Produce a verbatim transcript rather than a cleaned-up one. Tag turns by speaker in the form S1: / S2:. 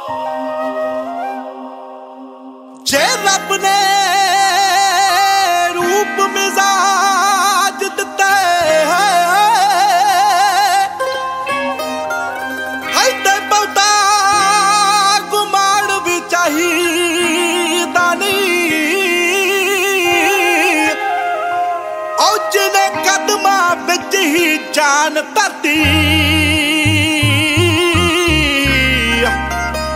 S1: जे रब ने रूप मिजाज दिता है ते बहुता गुमाड़ भी चाहिदा नहीं। औ जिने कदमां विच ही जान धरती